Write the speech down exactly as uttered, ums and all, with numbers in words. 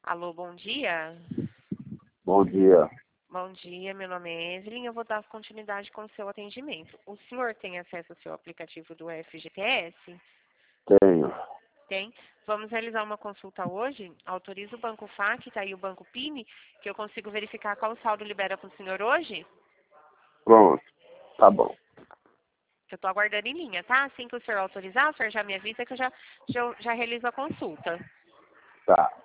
Alô, bom dia. Bom dia. Bom dia, meu nome é Evelyn, eu vou dar continuidade com o seu atendimento. O senhor tem acesso ao seu aplicativo do F G T S? Tenho. Tem. Vamos realizar uma consulta hoje. Autoriza o Banco F A Q, tá aí o Banco P I N, que eu consigo verificar qual saldo libera para o senhor hoje? Pronto. Tá bom. Eu estou aguardando em linha, tá? Assim que o senhor autorizar, o senhor já me avisa que eu já, já, já realizo a consulta. Tá.